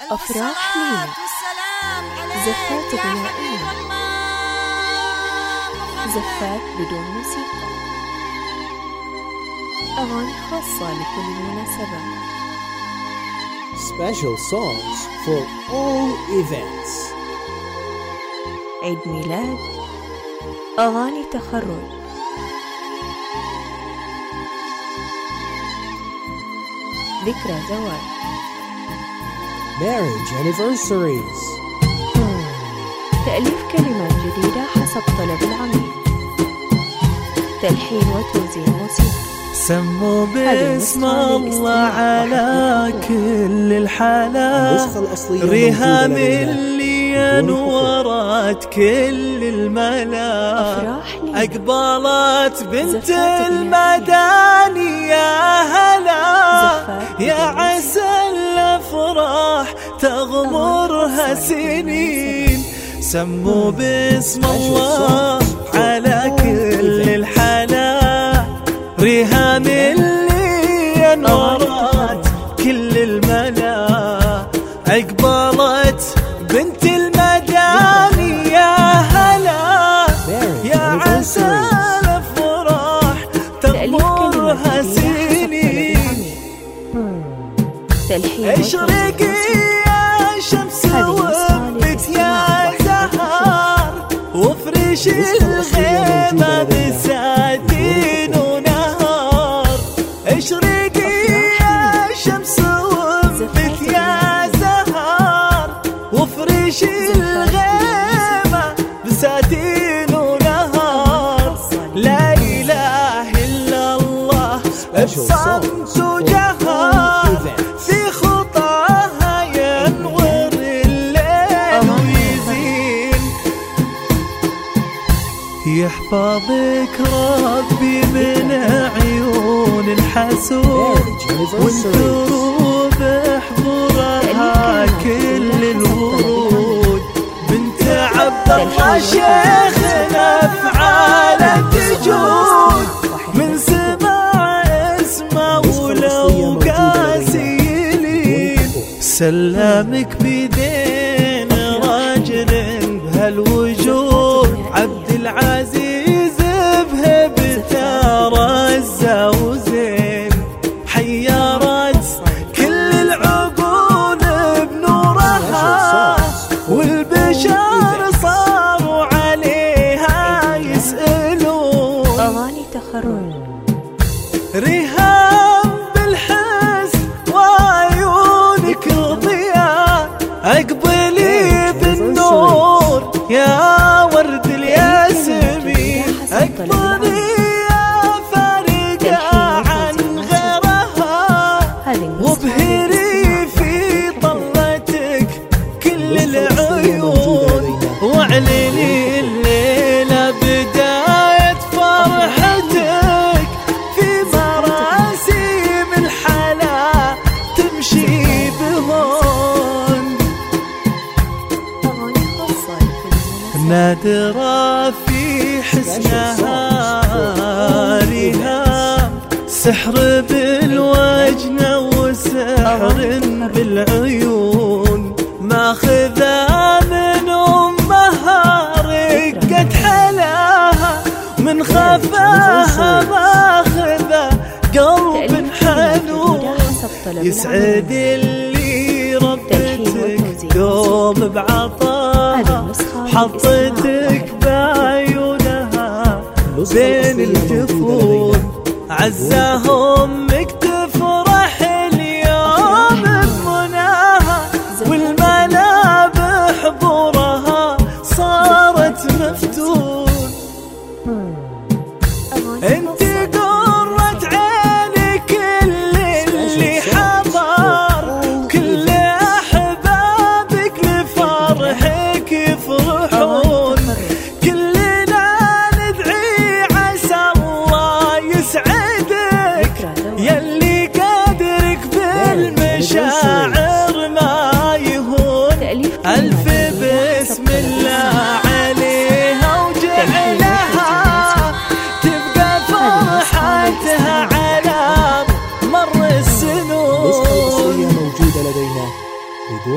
أفراح لينا، زفات غنائية، زفات بدون موسيقى، أغاني خاصة لكل مناسبة. Special songs for all events. عيد ميلاد، أغاني تخرج، ذكرى زواج، marriage anniversaries. تأليف كلمات جديدة حسب طلب العميل، تلحين وتوزيع موسيقى. سموا باسم الله على كل الحالات، ريهام اللي نورت كل الملا، أقبلت بنت المداني يا هلا، يا عسى الأفراح تغمرها سنين. سموا باسم الله على كل الحالات، ريهام اللي نورت كل الملا، أقبلت بنت المداني يا هلا، يا عسى الأفراح تغمرها سنين. اشرقي يا شمس وانبت يا زهر، وافرش الخيمة بساتين ونهار. اشرقي يا شمس وانبت يا زهر، وافرش الخيمة بساتين ونهار. لا إله إلا الله بصمت وجهر، في خطاها ينور الليل ويزين. يحفظك ربي من عيون الحسود، والدروب احضرها كل الورود. بنت عبد الله شيخنا افعال تجود، من سمع اسمه ولو قاسيلين. سلامك بيدين راجل بهالوجود، عبد العزيز بهبته رزة وزين. حيرت كل العقول بنورها، والبشر صاروا عليها يسألون. أغاني تخرج، ريهام بالحسن وعيونك ضياء، أقبلي بالنور يا ورد الياسمين. أقبلي يا فارقة عن غيرها، وابهري في طلتك كل العيون. واعلني الليلة بداية فرحتك، في مراسيم الحلا تمشي بهون. نادرة في حسنها ريهام، سحر بالوجن وسحر بالعيون. ماخذة من أمها رقة حلاها، من خفاها ماخذة قلب حنون. يسعد اللي ربتك دوم بعطاها، حطتك بعيونها بين الجفون. عزاه امك تفرح اليوم بمناها، والملا بحضورها صارت مفتون. انت قرة عيني كل اللي حضر، كل احبابك لفرحك يفرحون. كلنا ندعي عسى الله يسعدك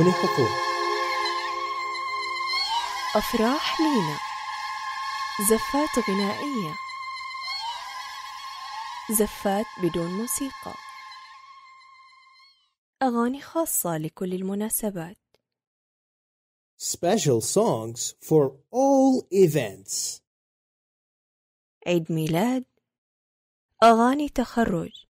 بدون حقوق. أفراح لينا، زفات غنائية، زفات بدون موسيقى، أغاني خاصة لكل المناسبات. Special songs for all events. عيد ميلاد، أغاني تخرج،